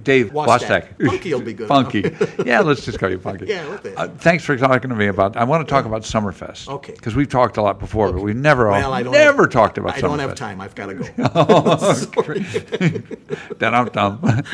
Dave Wastak. Punky will be good. Punky. Yeah, let's just call you Punky. Yeah, what the- thanks for talking to me about. I want to talk about Summerfest. Okay. Because we've talked a lot before, but we've never talked about Summerfest. I don't have time. I've got to go. Dum-dum.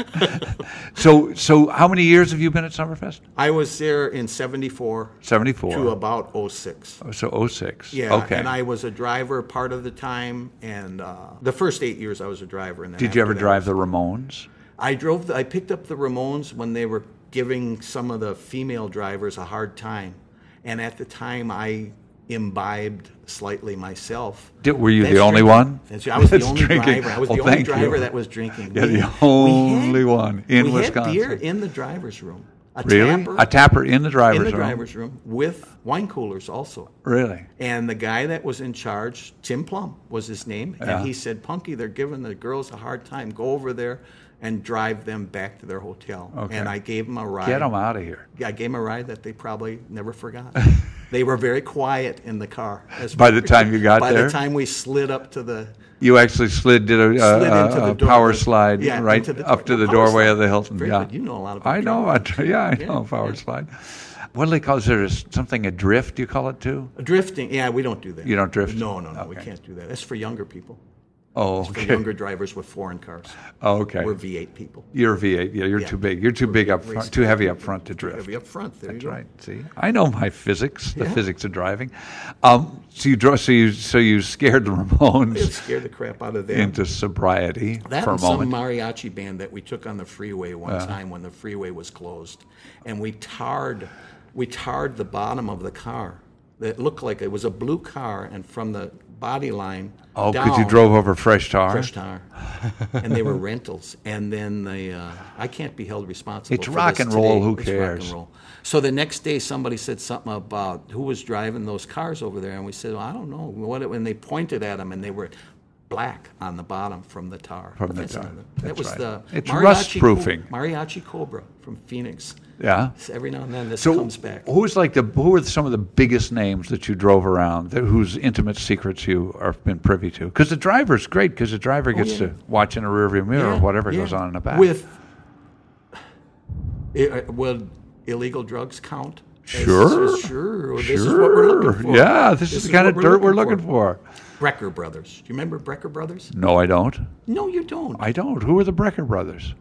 So how many years have you been at Summerfest? I was there in 74. 74. To about 06. So 06. Yeah, Okay. and I was a driver part of the time, and the first 8 years I was a driver. And then Did you ever after that, drive the Ramones? I picked up the Ramones when they were giving some of the female drivers a hard time, and at the time I imbibed slightly myself. Were you That's the only drinking. one? I was the That's only drinking. driver. I was Oh, the only thank you. driver that was drinking. Yeah, the only one in we Wisconsin. We had beer in the driver's room. Really? A tapper in the driver's in the room? driver's room with wine coolers also. Really? And the guy that was in charge, Tim Plum was his name, Yeah. and he said, Punky, they're giving the girls a hard time. Go over there and drive them back to their hotel. Okay. And I gave them a ride. Get them out of here. Yeah, I gave them a ride that they probably never forgot. They were very quiet in the car. By the time you got By there? the time we slid up to the... You actually did into a the door. power slide Yeah, right into the up to door. the Power doorway slide. of the Hilton. Very Yeah. good. You know a lot about I know. I know power Yeah. slide. What do they call it? Is there something a drift, you call it too? Drifting, yeah, we don't do that. You don't drift? No, we Okay. can't do that. That's for younger people. Oh, For okay. younger drivers with foreign cars. Oh, okay. We're V8 people. You're V8. Yeah, you're too big. You're too big up front, too heavy up front to drift. Heavy up front. There That's you go. right. See, I know my physics, the Yeah. physics of driving. So you scared the It Ramones scared the crap out of them. into sobriety That for a and some moment. mariachi band that we took on the freeway one time when the freeway was closed, and we tarred the bottom of the car. It looked like it was a blue car, and from the body line Oh, down, because you drove over fresh tar. fresh tar, and they were rentals. And then I can't be held responsible. It's for rock this and roll, today. who It's cares? Rock and roll. So the next day, somebody said something about who was driving those cars over there, and we said, well, I don't know. When they pointed at them, and they were black on the bottom from the tar. From But the that's tar. another- That's That was right. the It's Mariachi rust-proofing. Mariachi Cobra from Phoenix. Yeah. So every now and then this So comes back. who are some of the biggest names that you drove around, whose intimate secrets you have been privy to? Because the driver's great, because the driver gets to watch in a rearview mirror or whatever goes on in the back. Will illegal drugs count? Sure. Sure. This is what we're looking for. Yeah, this is the kind of dirt we're looking for. Brecker Brothers. Do you remember Brecker Brothers? No, I don't. No, you don't. I don't. Who are the Brecker brothers?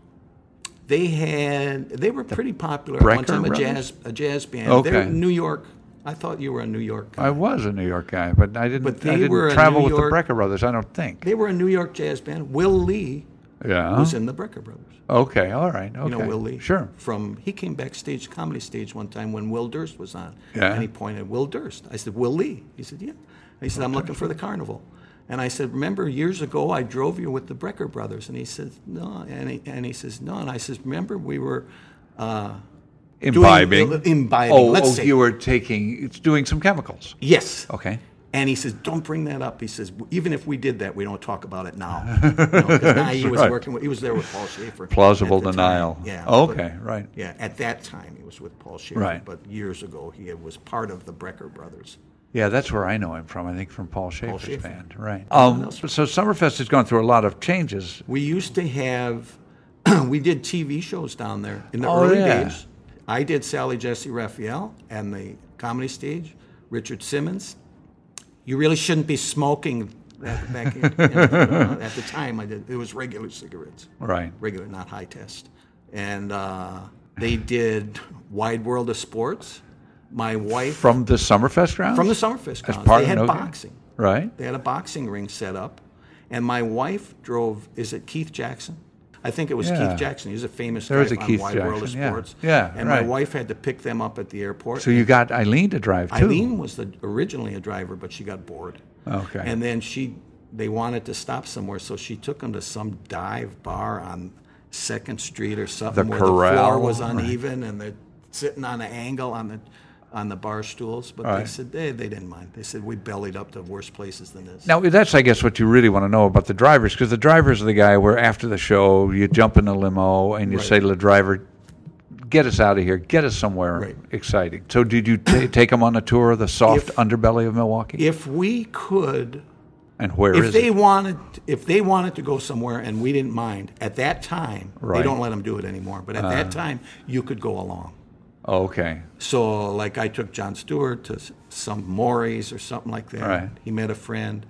They were pretty popular Brecker at one time. Brothers? A jazz band. Okay. They're in New York. I thought you were a New York guy. I was a New York guy, but I didn't. But they I didn't were a travel New with the York- Brecker brothers. I don't think. They were a New York jazz band. Will Lee Yeah. was in the Brecker Brothers. Okay. All right. Okay. You know Will Lee? Sure. He came backstage, comedy stage one time when Will Durst was on. Yeah. And he pointed, Will Durst. I said, Will Lee. He said, yeah. He said, I'm looking for the carnival. And I said, remember years ago I drove you with the Brecker Brothers? And he said, no. And he says, no. And I says, remember we were Imbibing. imbibing. Oh, Let's say. you were doing some chemicals. Yes. Okay. And he says, don't bring that up. He says, even if we did that, we don't talk about it now. Because now he was right. he was there with Paul Schaefer. Plausible at the denial. time. Yeah. Okay, but- right. Yeah, at that time he was with Paul Schaefer. Right. But years ago he was part of the Brecker Brothers. Yeah, that's where I know him from. I think from Paul Schaefer's Schaefer. band. Right. else? So Summerfest has gone through a lot of changes. We used to have, we did TV shows down there in the Oh, early yeah. days. I did Sally Jesse Raphael and the comedy stage, Richard Simmons. You really shouldn't be smoking back in, at the time. I did. It was regular cigarettes. Right. Regular, not high test. And they did Wide World of Sports. My wife From the Summerfest grounds? from the Summerfest grounds. part They of had Nokia? boxing. Right. They had a boxing ring set up, and my wife drove. Is it Keith Jackson? I think it was Yeah. Keith Jackson. He was a famous There guy is a on Keith Wide World of Jackson, yeah. Sports. Yeah, and right. my wife had to pick them up at the airport. So you got Eileen to drive, too. Eileen was originally a driver, but she got bored. Okay. And then they wanted to stop somewhere, so she took them to some dive bar on 2nd Street or something The where the Corral, floor was right. uneven and they're sitting on an angle on the bar stools. But they Right. said they didn't mind. They said we bellied up to worse places than this. Now, that's, I guess, what you really want to know about the drivers, because the drivers are the guy where after the show, you jump in a limo and you Right. say to the driver, get us out of here, get us somewhere Right. exciting. So did you take them on a tour of the soft underbelly of Milwaukee? If we could And where if is they it? wanted to go somewhere and we didn't mind, at that time, Right. they don't let them do it anymore, but at that time, you could go along. Oh, okay. So, like, I took John Stewart to some Maury's or something like that. Right. He met a friend.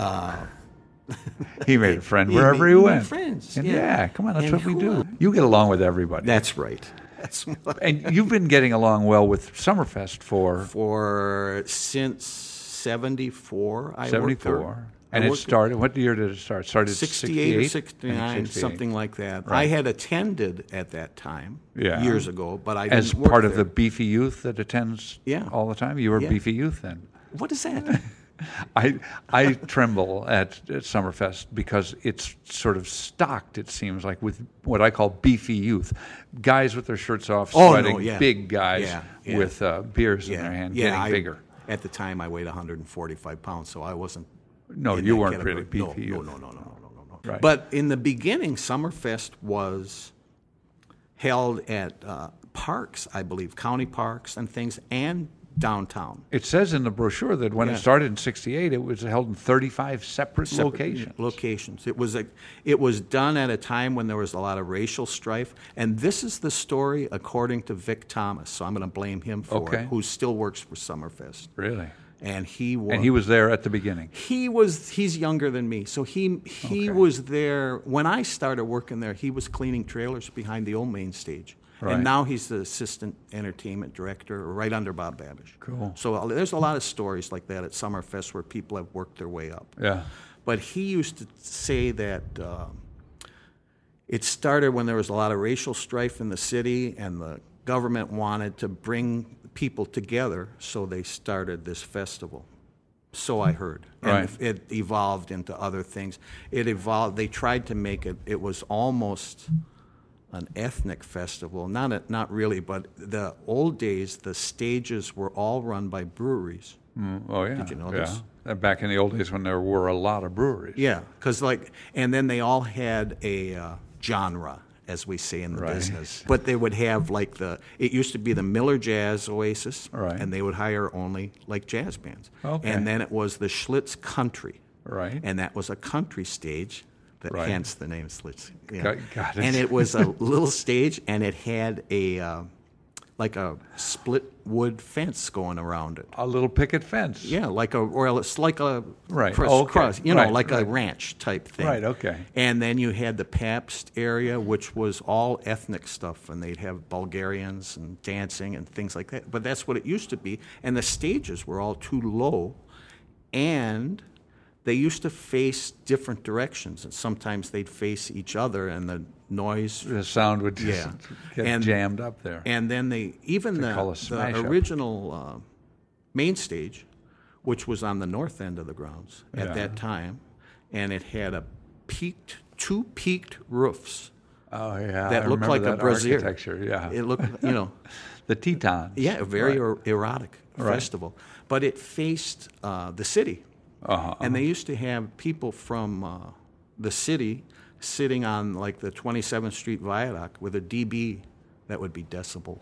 He made a friend He wherever made- he he made went. friends, And yeah. come on, that's And what we who do. else? You get along with everybody. That's right. That's And you've been getting along well with Summerfest for since 74. I worked 74. there. And I it worked started, what year did it start? Started 68 or 68? 69, something like that. Right. I had attended at that time Yeah. years ago, but I As didn't work part of there. the Beefy Youth that attends Yeah. all the time? You were Yeah. Beefy Youth then. What is that? I tremble at Summerfest because it's sort of stocked, it seems like, with what I call beefy youth. Guys with their shirts off, Oh, no, sweating, yeah. big guys Yeah, yeah. with beers in their hand, getting bigger. At the time, I weighed 145 pounds, so I wasn't. No, in you that weren't category. pretty beefy No, youth. no. Right. But in the beginning, Summerfest was held at parks, I believe, county parks and things, and downtown. It says in the brochure that when it Yeah. started in 68, it was held in 35 separate locations. Locations. It was done at a time when there was a lot of racial strife, and this is the story according to Vic Thomas. So I'm going to blame him for Okay. it, who still works for Summerfest. Really? And he was. And he was there at the beginning. He's younger than me, so he was there when I started working there. He was cleaning trailers behind the old main stage, Right. and now he's the assistant entertainment director, right under Bob Babish. Cool. So there's a lot of stories like that at Summerfest where people have worked their way up. Yeah. But he used to say that it started when there was a lot of racial strife in the city, and the government wanted to bring people together, so they started this festival. So I heard. And Right. it evolved into other things. It evolved. They tried to make it was almost an ethnic festival. Not really, but the old days, the stages were all run by breweries. Oh, yeah. Did you know yeah. this? Back in the old days when there were a lot of breweries. Yeah, because and then they all had a genre, as we say in the Right. business. But they would have it used to be the Miller Jazz Oasis, Right. and they would hire only like jazz bands. Okay. And then it was the Schlitz Country, Right. and that was a country stage. Right. Hence the name Schlitz. Yeah. Got it. And it was a little stage, and it had a split wood fence going around it. A little picket fence. Yeah, it's like a Right. cross, Oh, okay. Right, like a right. ranch type thing. Right, okay. And then you had the Pabst area, which was all ethnic stuff, and they'd have Bulgarians and dancing and things like that. But that's what it used to be. And the stages were all too low, and they used to face different directions, and sometimes they'd face each other, and the noise. The sound would just get jammed up there. And then call a smash up. the original main stage, which was on the north end of the grounds at Yeah. that time, and it had two peaked roofs Oh, yeah. that I looked remember like a that brazier. architecture, yeah. It looked, The Tetons. yeah, a very erotic Right. festival. But it faced the city. Uh-huh. And they used to have people from the city sitting on like the 27th Street Viaduct with a dB that would be decibel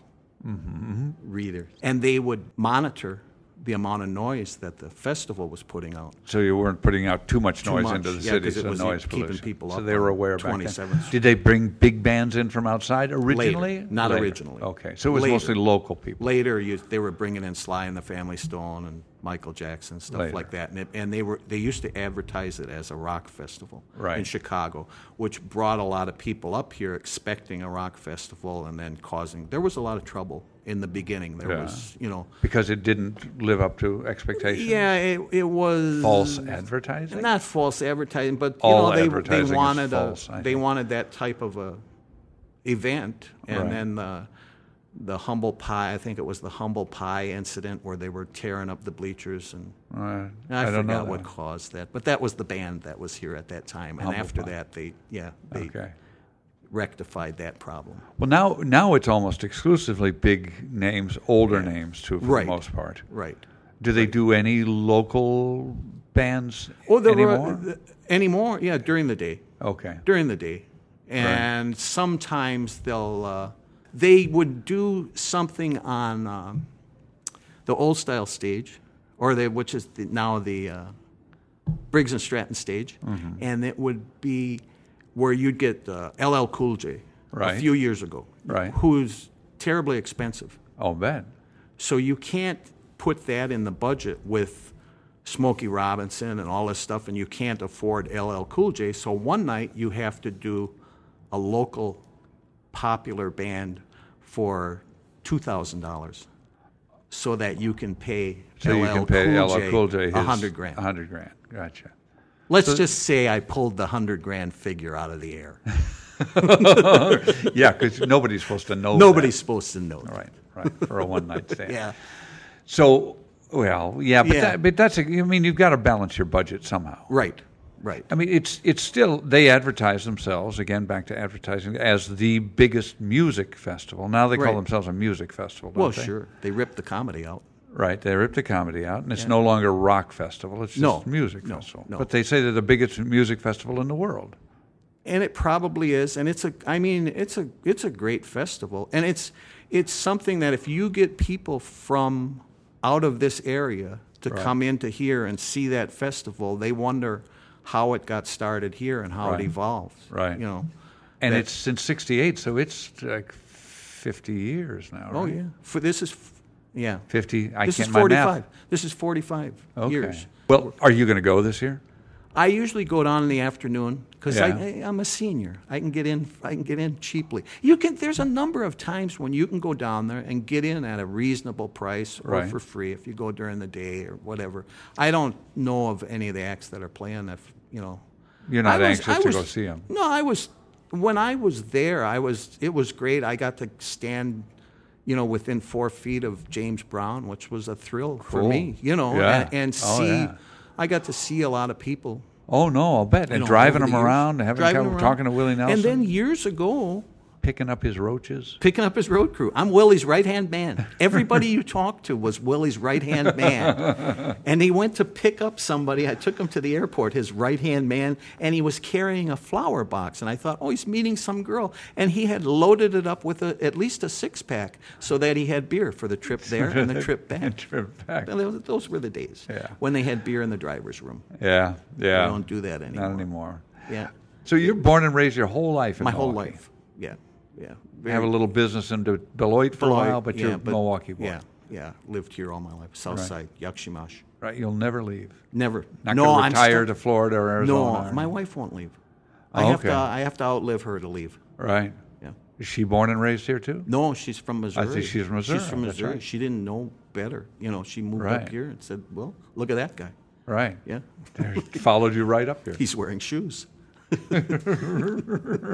reader. And they would monitor the amount of noise that the festival was putting out. So you weren't putting out too much noise much. into the Yeah, city, 'cause it so was noise keeping pollution. people so up they were on aware back then. 27th. Did they bring big bands in from outside originally? Later. Not Later. originally. Okay, so it was Later. mostly local people. Later, they were bringing in Sly and the Family Stone and Michael Jackson, stuff Later. like that. And they used to advertise it as a rock festival Right. in Chicago, which brought a lot of people up here expecting a rock festival, and then there was a lot of trouble in the beginning. There Yeah. was, Because it didn't live up to expectations? yeah, it was False advertising? Not false advertising, but All they advertising is wanted false, I think. wanted that type of a event, and Right. then the Humble Pie. I think it was the Humble Pie incident where they were tearing up the bleachers, and I don't know forgot what that. caused that. But that was the band that was here at that time, and Humble after Pie. that, they Okay. rectified that problem. Well, now it's almost exclusively big names, older names, too, for Right. the most part. Right. Do they do any local bands There anymore? were anymore. Yeah, during the day. Okay. During the day, and sometimes they would do something on the old style stage, which is now the Briggs and Stratton stage, and it would be where you'd get LL Cool J Right. a few years ago, Right. who's terribly expensive. Oh, bet. So you can't put that in the budget with Smokey Robinson and all this stuff, and you can't afford LL Cool J. So one night you have to do a local popular band for $2,000 so that you can pay So you can pay LL Cool J his $100,000. $100,000. Gotcha. Let's just say I pulled the $100,000 figure out of the air. Yeah, because nobody's supposed to know. Nobody's supposed to know. that. Right. For a one-night stand. Yeah. So, well, yeah, but Yeah. that's. I mean, you've got to balance your budget somehow. Right. I mean, it's still, they advertise themselves, again, back to advertising, as the biggest music festival. Now they call Right. themselves a music festival, don't Well, they? sure. They ripped the comedy out. Right, they ripped the comedy out, and it's no longer rock festival, it's just No, music no, festival. no. But they say they're the biggest music festival in the world. And it probably is, and it's a great festival, and it's something that if you get people from out of this area to come into here and see that festival, they wonder how it got started here and how Right. it evolved. Right. You know. And that- it's since 68, so it's like 50 years now, right? Oh yeah. This is 50, I This can't is my 45. math. This is 45 Okay. years. Well, are you going to go this year? I usually go down in the afternoon because Yeah. I'm a senior. I can get in cheaply. You can. There's a number of times when you can go down there and get in at a reasonable price or Right. for free if you go during the day or whatever. I don't know of any of the acts that are playing that. You know, You're not I was- anxious I to was- go see them. No, I was. When I was there, it was great. I got to stand, within 4 feet of James Brown, which was a thrill for Cool. me. Yeah. And Oh, see. yeah. I got to see a lot of people. Oh, no, I'll bet. And driving over them the years. around, having Driving come, around. talking to Willie Nelson, And then years ago, picking up his roaches. picking up his road crew. I'm Willie's right-hand man. Everybody you talked to was Willie's right-hand man. And he went to pick up somebody. I took him to the airport, his right-hand man, and he was carrying a flower box. And I thought, oh, he's meeting some girl. And he had loaded it up with at least a six-pack so that he had beer for the trip there and the trip back. Trip back. And those were the days Yeah. when they had beer in the driver's room. Yeah, yeah. They don't do that anymore. Not anymore. Yeah. So you're born and raised your whole life in My whole Milwaukee. life. Yeah. Yeah. Have a little business in Beloit for a while, but you're Milwaukee born. Yeah. Lived here all my life. South Side, Yakshimash. Right, you'll never leave. Never. Not no, going to I'm retire stuck. to Florida or Arizona. No, my wife won't leave. Oh, okay. I have to outlive her to leave. Right. Yeah. Is she born and raised here too? No, she's from Missouri. think she's from Missouri. She's from That's Missouri. right. She didn't know better. She moved Right. up here and said, "Well, look at that guy. Right. Yeah, Followed you right up here. he's wearing shoes."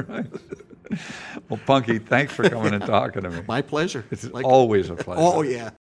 Well, Punky, thanks for coming and talking to me. My pleasure. It's always a pleasure. Oh yeah.